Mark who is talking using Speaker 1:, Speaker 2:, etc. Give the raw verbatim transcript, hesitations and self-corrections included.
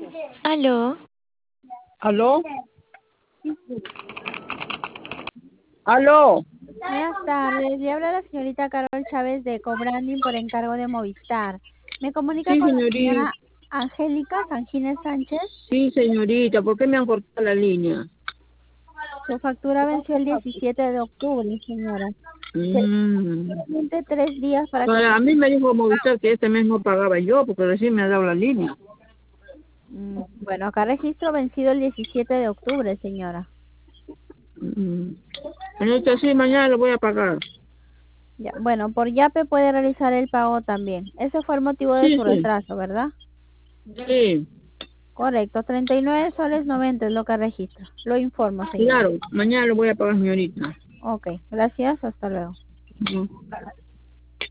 Speaker 1: Aló.
Speaker 2: ¿Aló? ¿Aló?
Speaker 3: Buenas tardes, le habla la señorita Carol Chávez de Cobranding por encargo de Movistar. ¿Me comunica
Speaker 2: Sí,
Speaker 3: con la
Speaker 2: señorita.
Speaker 3: señora Angélica Sanjines Sánchez?
Speaker 2: Sí, señorita. ¿Por qué me han cortado la línea?
Speaker 3: Su factura venció el diecisiete de octubre, señora.
Speaker 2: Mm.
Speaker 3: Solamente tres días para que...
Speaker 2: Para, a mí me dijo Movistar que este mes no pagaba yo, porque recién me ha dado la línea.
Speaker 3: Mm, Bueno, acá registro vencido el diecisiete de octubre, señora.
Speaker 2: Mm. Señorita, sí, mañana lo voy a pagar.
Speaker 3: Ya, bueno, por YAPE puede realizar el pago también. Ese fue el motivo de
Speaker 2: Sí,
Speaker 3: su
Speaker 2: sí.
Speaker 3: retraso, ¿verdad?
Speaker 2: Sí,
Speaker 3: Correcto, treinta y nueve soles noventa es lo que registra. Lo informo, señora.
Speaker 2: claro. Mañana lo voy a pagar, señorita.
Speaker 3: Ok, gracias, hasta luego.
Speaker 2: Mm.